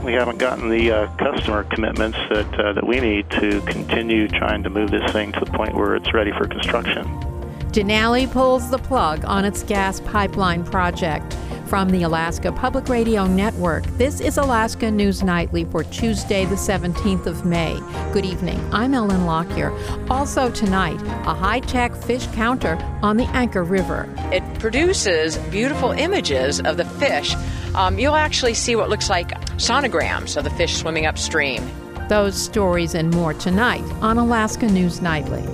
we haven't gotten the customer commitments that we need to continue trying to move this thing to the point where it's ready for construction. Denali pulls the plug on its gas pipeline project. From the Alaska Public Radio Network, this is Alaska News Nightly for Tuesday, the 17th of May. Good evening. I'm Ellen Lockyer. Also tonight, a high-tech fish counter on the Anchor River. It produces beautiful images of the fish. You'll actually see what looks like sonograms of the fish swimming upstream. Those stories and more tonight on Alaska News Nightly.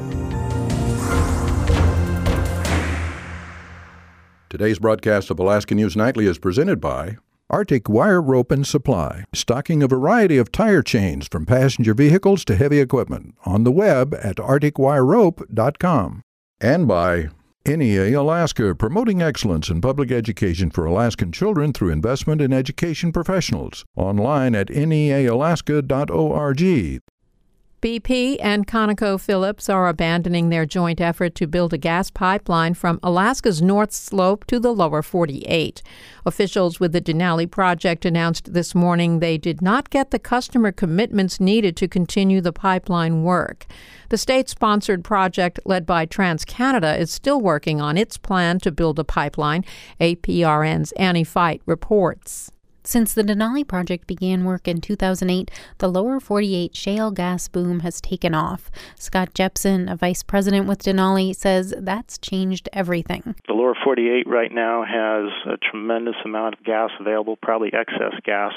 Today's broadcast of Alaska News Nightly is presented by Arctic Wire Rope and Supply, stocking a variety of tire chains from passenger vehicles to heavy equipment on the web at arcticwirerope.com. And by NEA Alaska, promoting excellence in public education for Alaskan children through investment in education professionals. Online at nealaska.org. BP and ConocoPhillips are abandoning their joint effort to build a gas pipeline from Alaska's North Slope to the lower 48. Officials with the Denali project announced this morning they did not get the customer commitments needed to continue the pipeline work. The state-sponsored project led by TransCanada is still working on its plan to build a pipeline, APRN's Annie Fight reports. Since the Denali project began work in 2008, the lower 48 shale gas boom has taken off. Scott Jepson, a vice president with Denali, says that's changed everything. The lower 48 right now has a tremendous amount of gas available, probably excess gas.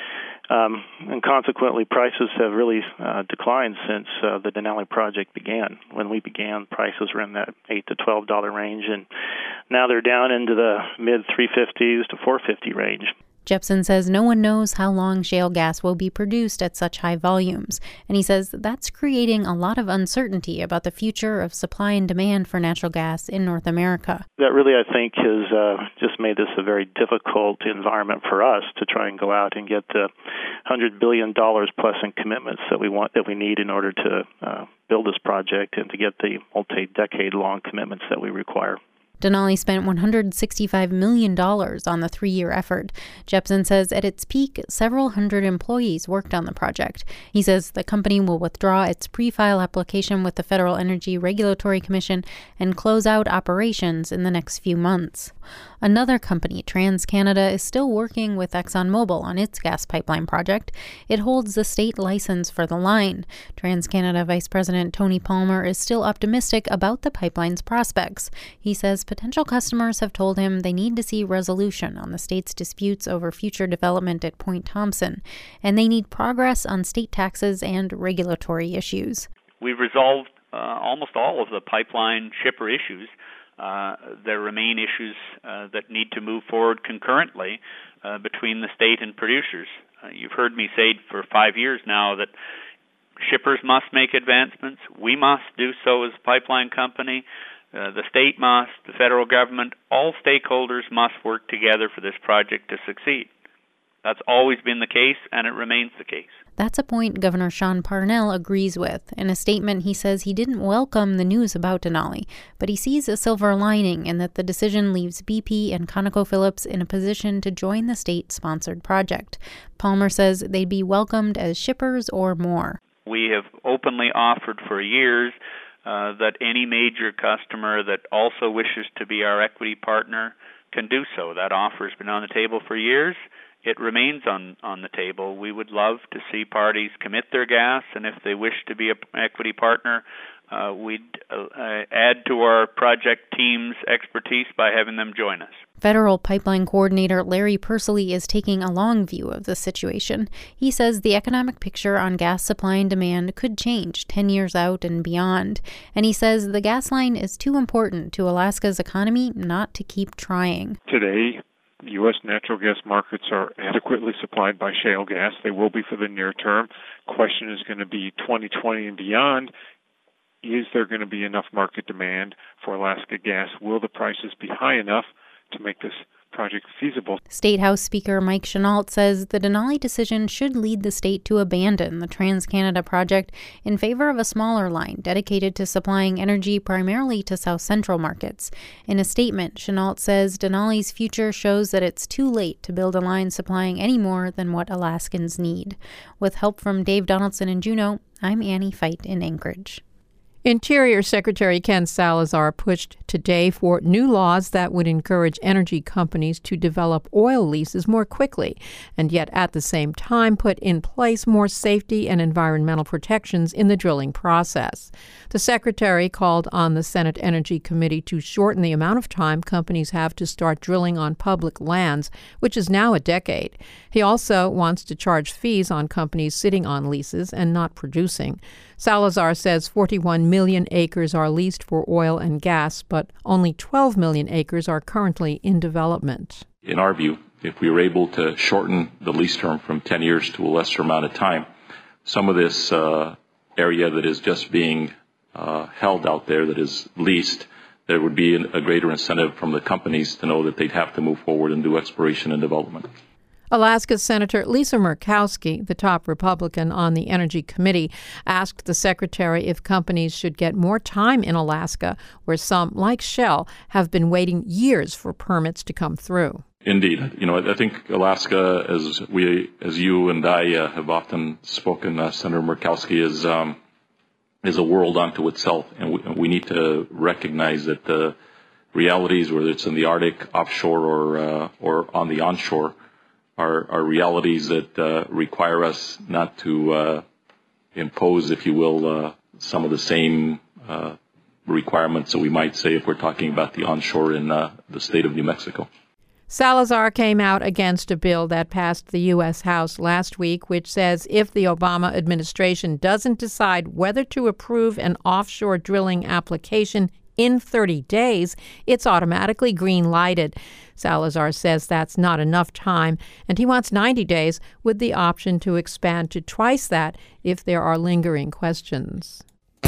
And consequently, prices have really declined since the Denali project began. When we began, prices were in that $8 to $12 range, and now they're down into the mid-350s to $4.50 range. Jepson says no one knows how long shale gas will be produced at such high volumes, and he says that's creating a lot of uncertainty about the future of supply and demand for natural gas in North America. That really, I think, has just made this a very difficult environment for us to try and go out and get the $100 billion plus in commitments that we need in order to build this project and to get the multi-decade-long commitments that we require. Denali spent $165 million on the 3-year effort. Jepson says at its peak, several hundred employees worked on the project. He says the company will withdraw its pre-file application with the Federal Energy Regulatory Commission and close out operations in the next few months. Another company, TransCanada, is still working with ExxonMobil on its gas pipeline project. It holds the state license for the line. TransCanada Vice President Tony Palmer is still optimistic about the pipeline's prospects. He says potential customers have told him they need to see resolution on the state's disputes over future development at Point Thompson, and they need progress on state taxes and regulatory issues. We've resolved almost all of the pipeline shipper issues. There remain issues that need to move forward concurrently between the state and producers. You've heard me say for 5 years now that shippers must make advancements. We must do so as a pipeline company. The state must, the federal government, all stakeholders must work together for this project to succeed. That's always been the case, and it remains the case. That's a point Governor Sean Parnell agrees with. In a statement, he says he didn't welcome the news about Denali, but he sees a silver lining in that the decision leaves BP and ConocoPhillips in a position to join the state-sponsored project. Palmer says they'd be welcomed as shippers or more. We have openly offered for years that any major customer that also wishes to be our equity partner can do so. That offer has been on the table for years. It remains on the table. We would love to see parties commit their gas, and if they wish to be an equity partner, we'd add to our project team's expertise by having them join us. Federal Pipeline Coordinator Larry Persily is taking a long view of the situation. He says the economic picture on gas supply and demand could change 10 years out and beyond. And he says the gas line is too important to Alaska's economy not to keep trying. Today, U.S. natural gas markets are adequately supplied by shale gas. They will be for the near term. Question is going to be 2020 and beyond. Is there going to be enough market demand for Alaska gas? Will the prices be high enough to make this project feasible. State House Speaker Mike Chenault says the Denali decision should lead the state to abandon the TransCanada project in favor of a smaller line dedicated to supplying energy primarily to South Central markets. In a statement, Chenault says Denali's future shows that it's too late to build a line supplying any more than what Alaskans need. With help from Dave Donaldson in Juneau, I'm Annie Feit in Anchorage. Interior Secretary Ken Salazar pushed today for new laws that would encourage energy companies to develop oil leases more quickly, and yet at the same time put in place more safety and environmental protections in the drilling process. The Secretary called on the Senate Energy Committee to shorten the amount of time companies have to start drilling on public lands, which is now a decade. He also wants to charge fees on companies sitting on leases and not producing. Salazar says 41 million acres are leased for oil and gas, but only 12 million acres are currently in development. In our view, if we were able to shorten the lease term from 10 years to a lesser amount of time, some of this area that is just being held out there, that is leased, there would be a greater incentive from the companies to know that they'd have to move forward and do exploration and development. Alaska's Senator Lisa Murkowski, the top Republican on the Energy Committee, asked the Secretary if companies should get more time in Alaska, where some, like Shell, have been waiting years for permits to come through. Indeed. I think Alaska, as you and I have often spoken, Senator Murkowski, is a world unto itself, and we need to recognize that the realities, whether it's in the Arctic, offshore, or on the onshore, are realities that require us not to impose, if you will, some of the same requirements that we might say if we're talking about the onshore in the state of New Mexico. Salazar came out against a bill that passed the U.S. House last week, which says if the Obama administration doesn't decide whether to approve an offshore drilling application in 30 days, it's automatically green-lighted. Salazar says that's not enough time, and he wants 90 days with the option to expand to twice that if there are lingering questions.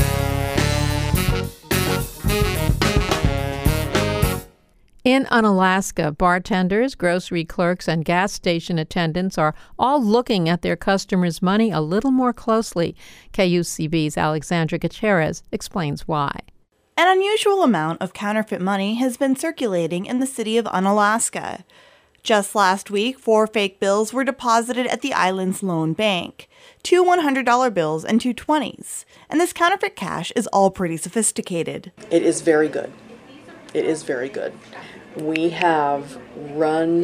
In Unalaska, bartenders, grocery clerks, and gas station attendants are all looking at their customers' money a little more closely. KUCB's Alexandra Gutierrez explains why. An unusual amount of counterfeit money has been circulating in the city of Unalaska. Just last week, 4 fake bills were deposited at the island's lone bank, 2 $100 bills and 2 $20s, and this counterfeit cash is all pretty sophisticated. It is very good. It is very good. We have run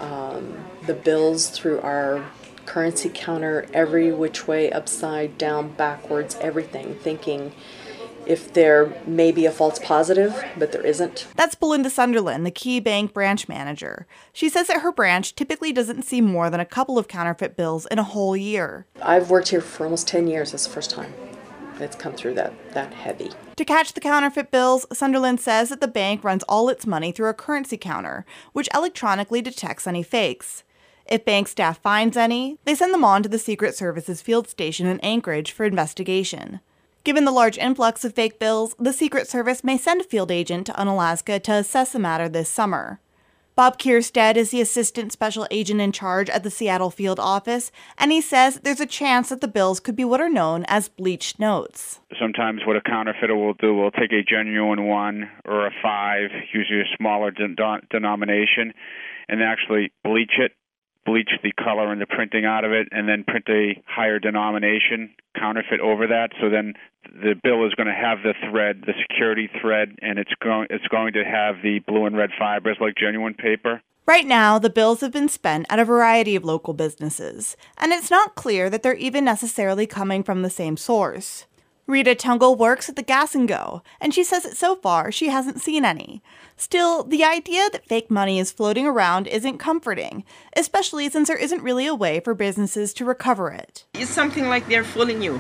the bills through our currency counter every which way, upside down, backwards, everything, thinking if there may be a false positive, but there isn't. That's Belinda Sunderland, the Key Bank branch manager. She says that her branch typically doesn't see more than a couple of counterfeit bills in a whole year. I've worked here for almost 10 years. It's the first time it's come through that heavy. To catch the counterfeit bills, Sunderland says that the bank runs all its money through a currency counter, which electronically detects any fakes. If bank staff finds any, they send them on to the Secret Service's field station in Anchorage for investigation. Given the large influx of fake bills, the Secret Service may send a field agent to Unalaska to assess the matter this summer. Bob Kierstead is the assistant special agent in charge at the Seattle field office, and he says there's a chance that the bills could be what are known as bleached notes. Sometimes what a counterfeiter will do will take a genuine 1 or a 5, usually a smaller denomination, and actually bleach the color and the printing out of it, and then print a higher denomination counterfeit over that. So then the bill is going to have the thread, the security thread, and it's going to have the blue and red fibers like genuine paper. Right now, the bills have been spent at a variety of local businesses, and it's not clear that they're even necessarily coming from the same source. Rita Tungle works at the Gas and Go, and she says that so far she hasn't seen any. Still, the idea that fake money is floating around isn't comforting, especially since there isn't really a way for businesses to recover it. It's something like they're fooling you.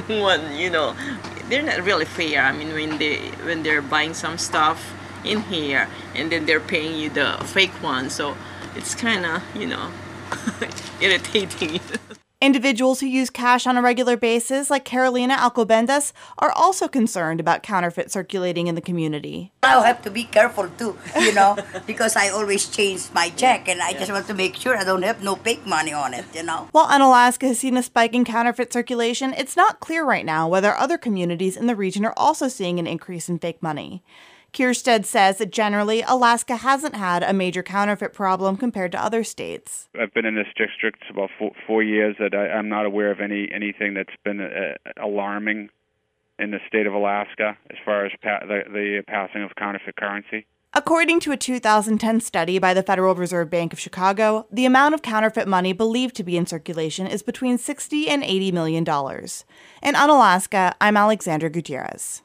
They're not really fair. I mean, when they're buying some stuff in here, and then they're paying you the fake one, so it's kind of, irritating. Individuals who use cash on a regular basis, like Carolina Alcobendas, are also concerned about counterfeit circulating in the community. I have to be careful too, because I always change my check and I just want to make sure I don't have no fake money on it, While Unalaska has seen a spike in counterfeit circulation, it's not clear right now whether other communities in the region are also seeing an increase in fake money. Kierstead says that generally, Alaska hasn't had a major counterfeit problem compared to other states. I've been in this district about 4 years that I'm not aware of anything that's been alarming in the state of Alaska as far as the passing of counterfeit currency. According to a 2010 study by the Federal Reserve Bank of Chicago, the amount of counterfeit money believed to be in circulation is between $60 and $80 million. In Unalaska, I'm Alexandra Gutierrez.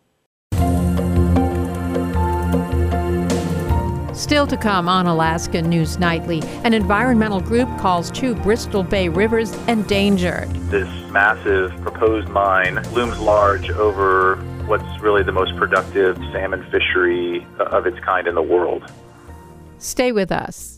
Still to come on Alaska News Nightly, an environmental group calls 2 Bristol Bay rivers endangered. This massive proposed mine looms large over what's really the most productive salmon fishery of its kind in the world. Stay with us.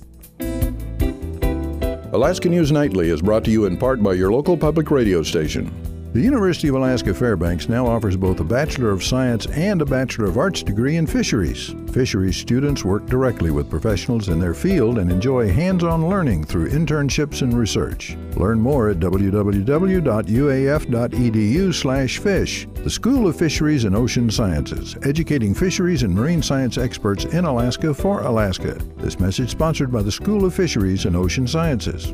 Alaska News Nightly is brought to you in part by your local public radio station. The University of Alaska Fairbanks now offers both a Bachelor of Science and a Bachelor of Arts degree in fisheries. Fisheries students work directly with professionals in their field and enjoy hands-on learning through internships and research. Learn more at www.uaf.edu/fish. The School of Fisheries and Ocean Sciences, educating fisheries and marine science experts in Alaska for Alaska. This message sponsored by the School of Fisheries and Ocean Sciences.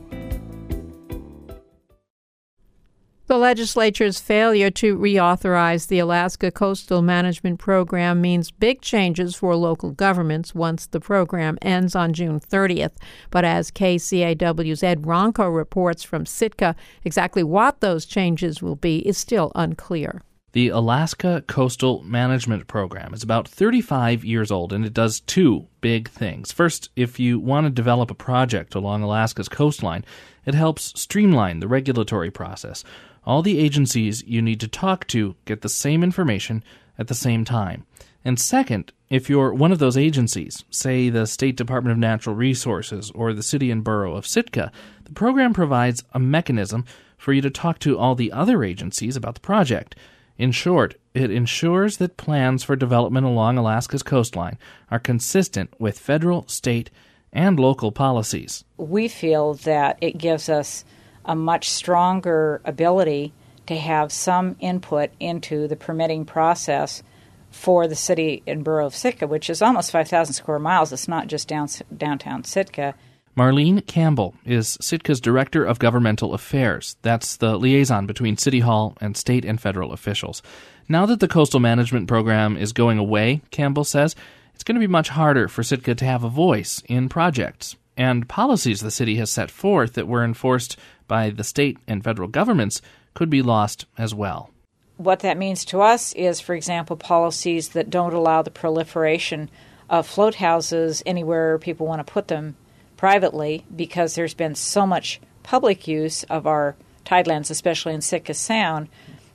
The legislature's failure to reauthorize the Alaska Coastal Management Program means big changes for local governments once the program ends on June 30th. But as KCAW's Ed Ronco reports from Sitka, exactly what those changes will be is still unclear. The Alaska Coastal Management Program is about 35 years old, and it does 2 big things. First, if you want to develop a project along Alaska's coastline, it helps streamline the regulatory process. All the agencies you need to talk to get the same information at the same time. And second, if you're one of those agencies, say the State Department of Natural Resources or the City and Borough of Sitka, the program provides a mechanism for you to talk to all the other agencies about the project. In short, it ensures that plans for development along Alaska's coastline are consistent with federal, state, and local policies. We feel that it gives us a much stronger ability to have some input into the permitting process for the City and Borough of Sitka, which is almost 5,000 square miles. It's not just downtown Sitka. Marlene Campbell is Sitka's Director of Governmental Affairs. That's the liaison between City Hall and state and federal officials. Now that the Coastal Management Program is going away, Campbell says, it's going to be much harder for Sitka to have a voice in projects. And policies the city has set forth that were enforced by the state and federal governments could be lost as well. What that means to us is, for example, policies that don't allow the proliferation of float houses anywhere people want to put them privately, because there's been so much public use of our tidelands, especially in Sitka Sound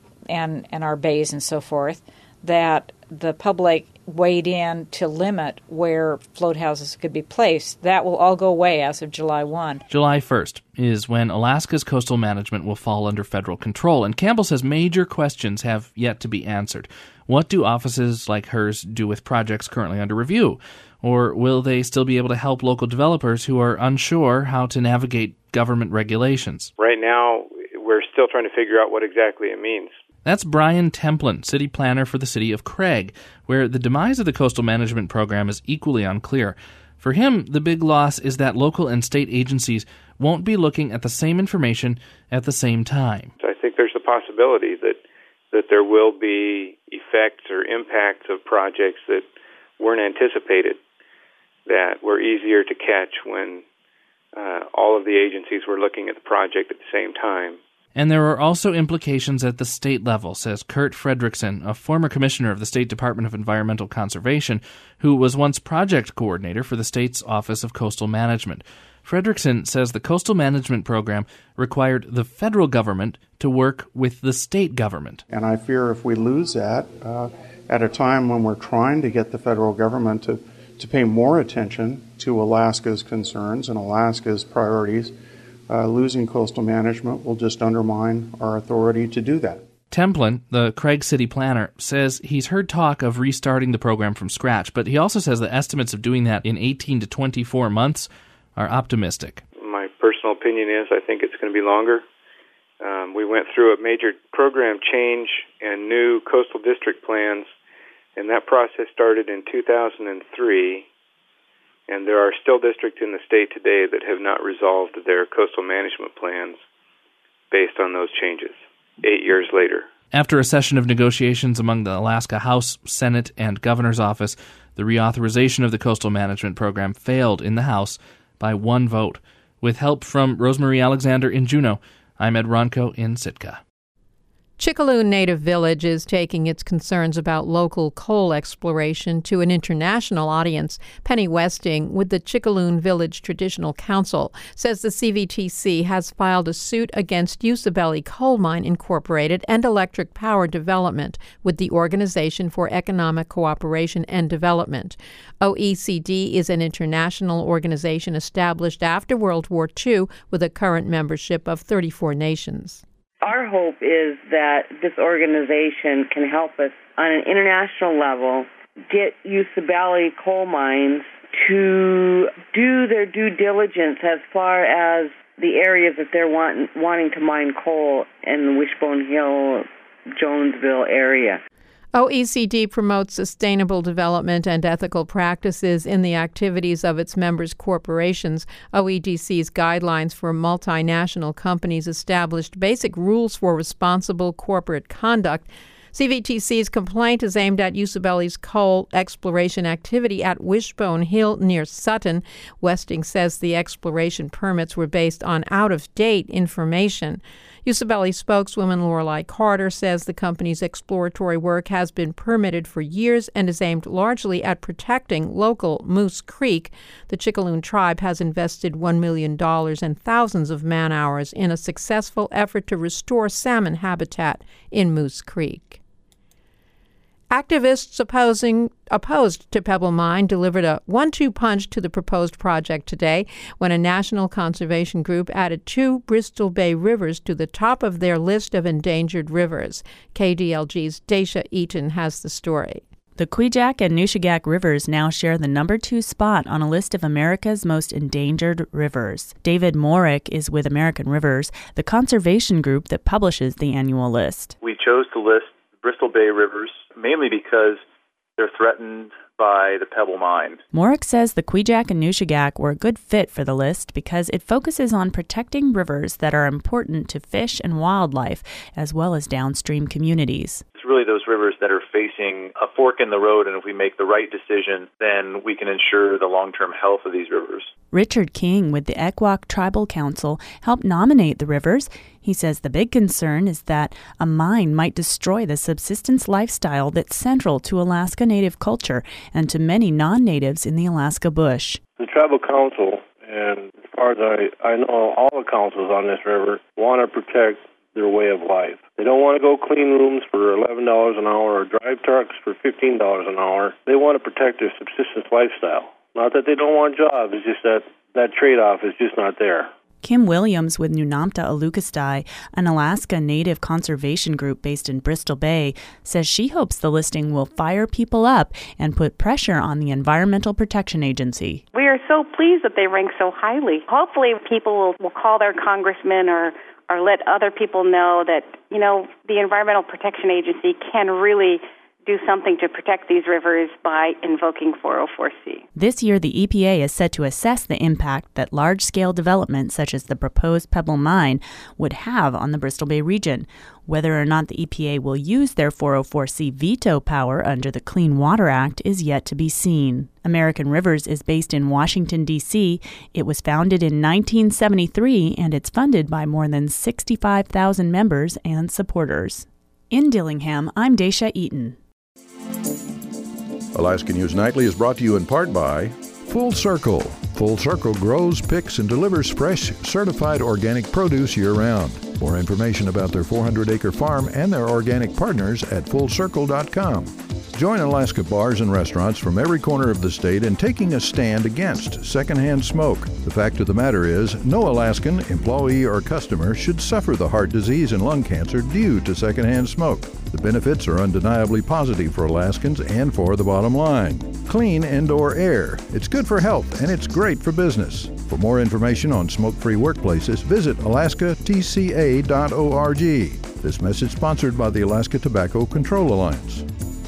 and our bays and so forth, that the public weighed in to limit where float houses could be placed. That will all go away as of July 1. July 1st is when Alaska's coastal management will fall under federal control, and Campbell says major questions have yet to be answered. What do offices like hers do with projects currently under review? Or will they still be able to help local developers who are unsure how to navigate government regulations? Right now, we're still trying to figure out what exactly it means. That's Brian Templin, city planner for the city of Craig, where the demise of the Coastal Management Program is equally unclear. For him, the big loss is that local and state agencies won't be looking at the same information at the same time. I think there's a possibility that there will be effects or impacts of projects that weren't anticipated, that were easier to catch when all of the agencies were looking at the project at the same time. And there are also implications at the state level, says Kurt Fredrickson, a former commissioner of the State Department of Environmental Conservation, who was once project coordinator for the state's Office of Coastal Management. Fredrickson says the Coastal Management Program required the federal government to work with the state government. And I fear if we lose that at a time when we're trying to get the federal government to pay more attention to Alaska's concerns and Alaska's priorities, losing coastal management will just undermine our authority to do that. Templin, the Craig City planner, says he's heard talk of restarting the program from scratch, but he also says the estimates of doing that in 18 to 24 months are optimistic. My personal opinion is I think it's going to be longer. We went through a major program change and new coastal district plans, and that process started in 2003. And there are still districts in the state today that have not resolved their coastal management plans based on those changes 8 years later. After a session of negotiations among the Alaska House, Senate, and Governor's Office, the reauthorization of the coastal management program failed in the House by one vote. With help from Rosemarie Alexander in Juneau, I'm Ed Ronco in Sitka. Chickaloon Native Village is taking its concerns about local coal exploration to an international audience. Penny Westing with the Chickaloon Village Traditional Council says the CVTC has filed a suit against Usabelly Coal Mine Incorporated and Electric Power Development with the Organization for Economic Cooperation and Development. OECD is an international organization established after World War II with a current membership of 34 nations. Our hope is that this organization can help us on an international level get Usabelly coal mines to do their due diligence as far as the areas that they're wanting to mine coal in the Wishbone Hill, Jonesville area. OECD promotes sustainable development and ethical practices in the activities of its members' corporations. OEDC's guidelines for multinational companies established basic rules for responsible corporate conduct. CVTC's complaint is aimed at Usabelly's coal exploration activity at Wishbone Hill near Sutton. Westing says the exploration permits were based on out-of-date information. Usabelly spokeswoman Lorelei Carter says the company's exploratory work has been permitted for years and is aimed largely at protecting local Moose Creek. The Chickaloon tribe has invested $1 million and thousands of man-hours in a successful effort to restore salmon habitat in Moose Creek. Activists opposed to Pebble Mine delivered a 1-2 punch to the proposed project today when a national conservation group added 2 Bristol Bay rivers to the top of their list of endangered rivers. KDLG's Daisha Eaton has the story. The Kvichak and Nushagak rivers now share the number 2 spot on a list of America's most endangered rivers. David Morick is with American Rivers, the conservation group that publishes the annual list. We chose to list Bristol Bay rivers mainly because they're threatened by the Pebble Mine. Morick says the Kvichak and Nushagak were a good fit for the list because it focuses on protecting rivers that are important to fish and wildlife, as well as downstream communities. It's really those rivers that are facing a fork in the road, and if we make the right decision, then we can ensure the long-term health of these rivers. Richard King with the Ekwok Tribal Council helped nominate the rivers. He says the big concern is that a mine might destroy the subsistence lifestyle that's central to Alaska Native culture and to many non-natives in the Alaska bush. The Tribal Council, and as far as I know, all the councils on this river want to protect their way of life. They don't want to go clean rooms for $11 an hour or drive trucks for $15 an hour. They want to protect their subsistence lifestyle. Not that they don't want jobs, it's just that trade-off is just not there. Kim Williams with Nunamta Alukastai, an Alaska Native conservation group based in Bristol Bay, says she hopes the listing will fire people up and put pressure on the Environmental Protection Agency. We are so pleased that they rank so highly. Hopefully people will call their congressmen or let other people know that, the Environmental Protection Agency can really do something to protect these rivers by invoking 404C. This year, the EPA is set to assess the impact that large-scale development, such as the proposed Pebble Mine, would have on the Bristol Bay region. Whether or not the EPA will use their 404C veto power under the Clean Water Act is yet to be seen. American Rivers is based in Washington, D.C. It was founded in 1973, and it's funded by more than 65,000 members and supporters. In Dillingham, I'm Daisha Eaton. Alaska News Nightly is brought to you in part by Full Circle. Full Circle grows, picks, and delivers fresh, certified organic produce year-round. More information about their 400-acre farm and their organic partners at fullcircle.com. Join Alaska bars and restaurants from every corner of the state in taking a stand against secondhand smoke. The fact of the matter is, no Alaskan, employee, or customer should suffer the heart disease and lung cancer due to secondhand smoke. The benefits are undeniably positive for Alaskans and for the bottom line. Clean indoor air. It's good for health and it's great for business. For more information on smoke-free workplaces, visit alaskatca.org. This message sponsored by the Alaska Tobacco Control Alliance.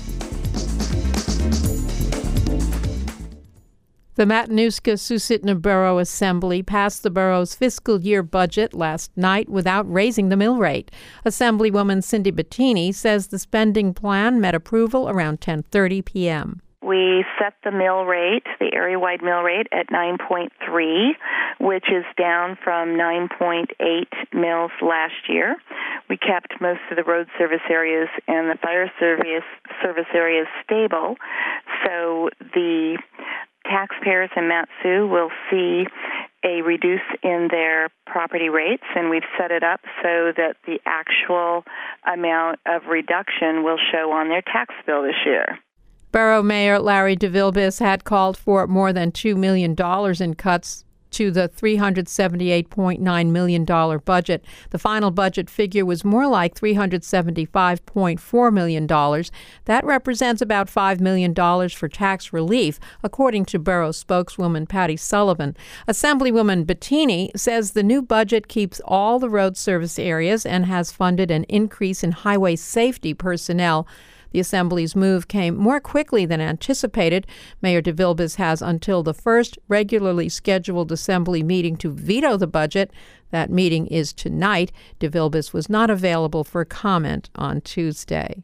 The Matanuska-Susitna Borough Assembly passed the borough's fiscal year budget last night without raising the mill rate. Assemblywoman Cindy Bettini says the spending plan met approval around 10:30 p.m. We set the mill rate, the area-wide mill rate, at 9.3, which is down from 9.8 mills last year. We kept most of the road service areas and the fire service areas stable, so the taxpayers in Mat-Su will see a reduce in their property rates, and we've set it up so that the actual amount of reduction will show on their tax bill this year. Borough Mayor Larry DeVilbiss had called for more than $2 million in cuts to the $378.9 million budget. The final budget figure was more like $375.4 million. That represents about $5 million for tax relief, according to Borough spokeswoman Patty Sullivan. Assemblywoman Bettini says the new budget keeps all the road service areas and has funded an increase in highway safety personnel. The Assembly's move came more quickly than anticipated. Mayor DeVilbiss has until the first regularly scheduled Assembly meeting to veto the budget. That meeting is tonight. DeVilbiss was not available for comment on Tuesday.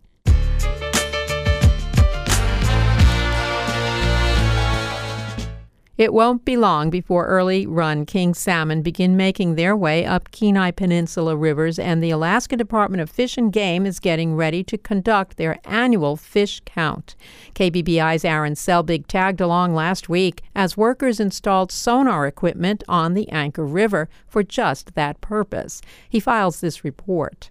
It won't be long before early-run king salmon begin making their way up Kenai Peninsula rivers, and the Alaska Department of Fish and Game is getting ready to conduct their annual fish count. KBBI's Aaron Selbig tagged along last week as workers installed sonar equipment on the Anchor River for just that purpose. He files this report.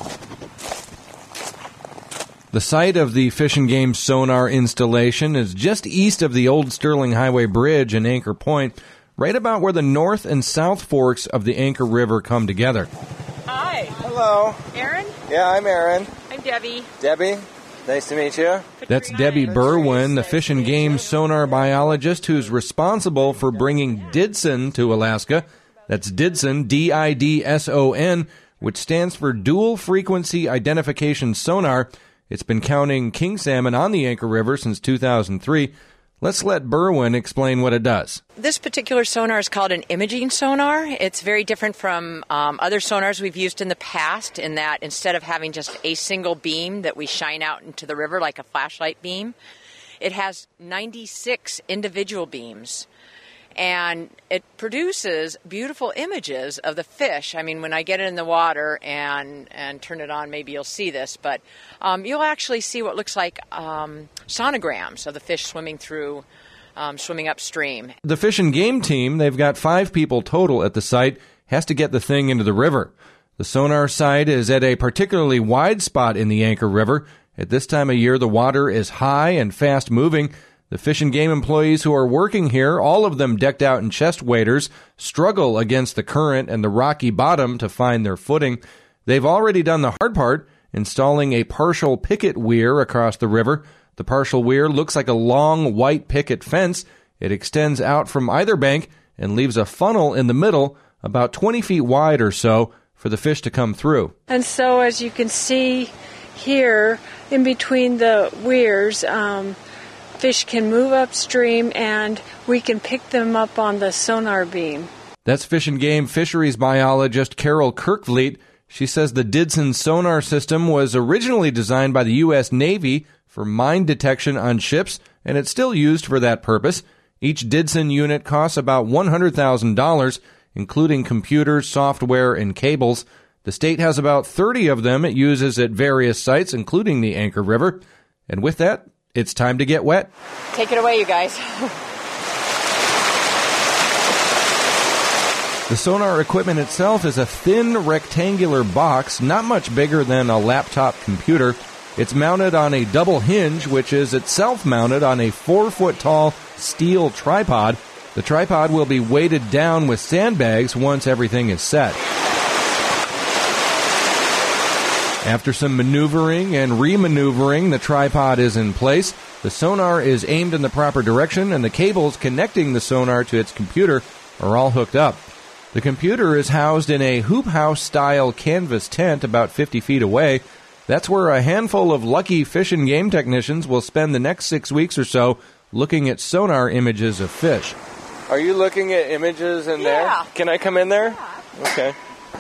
The site of the Fish and Game sonar installation is just east of the old Sterling Highway Bridge in Anchor Point, right about where the north and south forks of the Anchor River come together. Hi. Hello. Aaron? Yeah, I'm Aaron. I'm Debbie. Debbie, nice to meet you. That's Debbie Berwin, the Fish and Game sonar biologist who's responsible for bringing DIDSON to Alaska. That's DIDSON, D-I-D-S-O-N, which stands for Dual Frequency Identification Sonar. It's been counting king salmon on the Anchor River since 2003. Let's let Berwin explain what it does. This particular sonar is called an imaging sonar. It's very different from other sonars we've used in the past in that instead of having just a single beam that we shine out into the river like a flashlight beam, it has 96 individual beams. And it produces beautiful images of the fish. I mean, when I get it in the water and turn it on, maybe you'll see this, but you'll actually see what looks like sonograms of the fish swimming upstream. The Fish and Game team, they've got 5 people total at the site, has to get the thing into the river. The sonar site is at a particularly wide spot in the Anchor River. At this time of year, the water is high and fast moving. The Fish and Game employees who are working here, all of them decked out in chest waders, struggle against the current and the rocky bottom to find their footing. They've already done the hard part, installing a partial picket weir across the river. The partial weir looks like a long white picket fence. It extends out from either bank and leaves a funnel in the middle, about 20 feet wide or so, for the fish to come through. And so as you can see here, in between the weirs, fish can move upstream and we can pick them up on the sonar beam. That's Fish and Game fisheries biologist Carol Kirkvliet. She says the DIDSON sonar system was originally designed by the U.S. Navy for mine detection on ships, and it's still used for that purpose. Each DIDSON unit costs about $100,000, including computers, software, and cables. The state has about 30 of them it uses at various sites, including the Anchor River. And with that, it's time to get wet. Take it away, you guys. The sonar equipment itself is a thin rectangular box, not much bigger than a laptop computer. It's mounted on a double hinge, which is itself mounted on a 4-foot-tall steel tripod. The tripod will be weighted down with sandbags once everything is set. After some maneuvering and re-maneuvering, the tripod is in place. The sonar is aimed in the proper direction, and the cables connecting the sonar to its computer are all hooked up. The computer is housed in a hoop house-style canvas tent about 50 feet away. That's where a handful of lucky fish and game technicians will spend the next 6 weeks or so looking at sonar images of fish. Are you looking at images in there? Can I come in there? Yeah. Okay.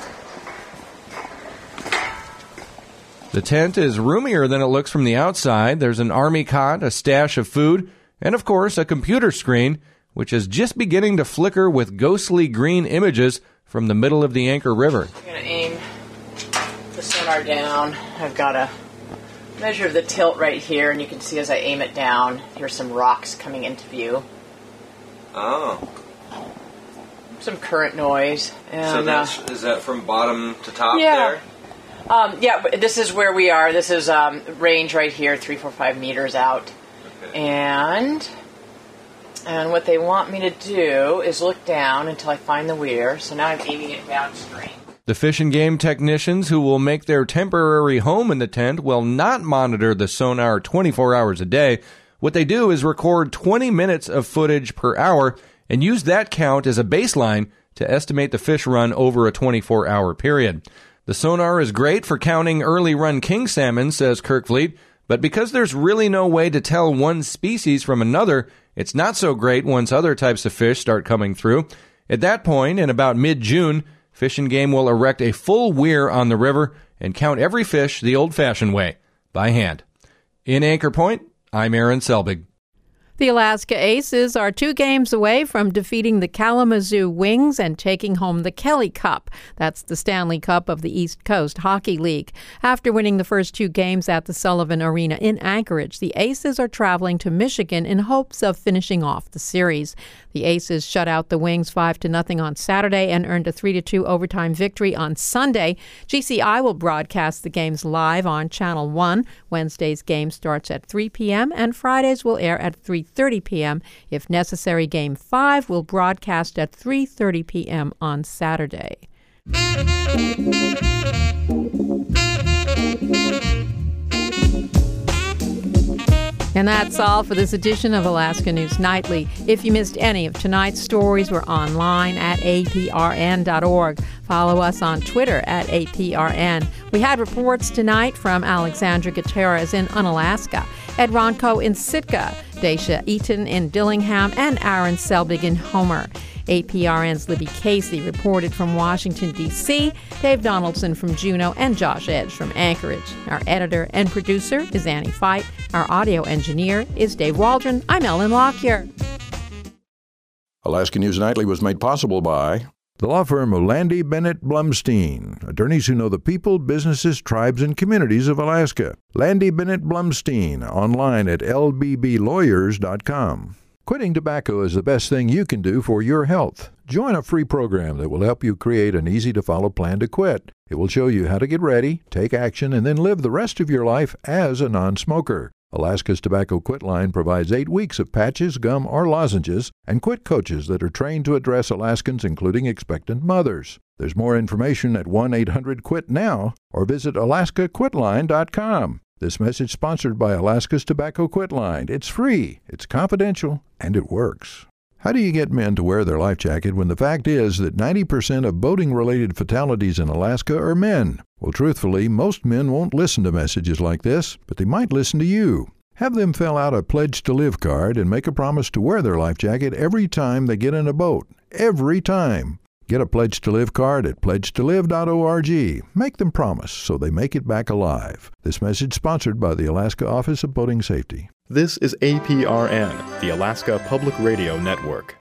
The tent is roomier than it looks from the outside. There's an army cot, a stash of food, and of course a computer screen, which is just beginning to flicker with ghostly green images from the middle of the Anchor River. I'm going to aim the sonar down. I've got to measure the tilt right here, and you can see as I aim it down, here's some rocks coming into view. Oh. Some current noise. And, so is that from bottom to top yeah. there? But this is where we are. This is range right here, 3, 4, 5 meters out. Okay. And what they want me to do is look down until I find the weir. So now I'm aiming it downstream. The fish and game technicians who will make their temporary home in the tent will not monitor the sonar 24 hours a day. What they do is record 20 minutes of footage per hour and use that count as a baseline to estimate the fish run over a 24-hour period. The sonar is great for counting early-run king salmon, says Kirkfleet, but because there's really no way to tell one species from another, it's not so great once other types of fish start coming through. At that point, in about mid-June, Fish and Game will erect a full weir on the river and count every fish the old-fashioned way, by hand. In Anchor Point, I'm Aaron Selbig. The Alaska Aces are 2 games away from defeating the Kalamazoo Wings and taking home the Kelly Cup. That's the Stanley Cup of the East Coast Hockey League. After winning the first 2 games at the Sullivan Arena in Anchorage, the Aces are traveling to Michigan in hopes of finishing off the series. The Aces shut out the Wings 5-0 on Saturday and earned a 3-2 overtime victory on Sunday. GCI will broadcast the games live on Channel 1. Wednesday's game starts at 3 p.m. and Fridays will air at 3:30 p.m. If necessary, Game 5 will broadcast at 3:30 p.m. on Saturday. And that's all for this edition of Alaska News Nightly. If you missed any of tonight's stories, we're online at aprn.org. Follow us on Twitter at APRN. We had reports tonight from Alexandra Gutierrez in Unalaska, Ed Ronco in Sitka, Dacia Eaton in Dillingham, and Aaron Selbig in Homer. APRN's Libby Casey reported from Washington, D.C., Dave Donaldson from Juneau, and Josh Edge from Anchorage. Our editor and producer is Annie Fight. Our audio engineer is Dave Waldron. I'm Ellen Lockyer. Alaska News Nightly was made possible by the law firm of Landy Bennett Blumstein, attorneys who know the people, businesses, tribes, and communities of Alaska. Landy Bennett Blumstein, online at lbblawyers.com. Quitting tobacco is the best thing you can do for your health. Join a free program that will help you create an easy-to-follow plan to quit. It will show you how to get ready, take action, and then live the rest of your life as a non-smoker. Alaska's Tobacco Quit Line provides 8 weeks of patches, gum, or lozenges, and quit coaches that are trained to address Alaskans, including expectant mothers. There's more information at 1-800-QUIT-NOW or visit alaskaquitline.com. This message sponsored by Alaska's Tobacco Quit Line. It's free, it's confidential, and it works. How do you get men to wear their life jacket when the fact is that 90% of boating-related fatalities in Alaska are men? Well, truthfully, most men won't listen to messages like this, but they might listen to you. Have them fill out a Pledge to Live card and make a promise to wear their life jacket every time they get in a boat. Every time. Get a Pledge to Live card at pledgetolive.org. Make them promise so they make it back alive. This message sponsored by the Alaska Office of Boating Safety. This is APRN, the Alaska Public Radio Network.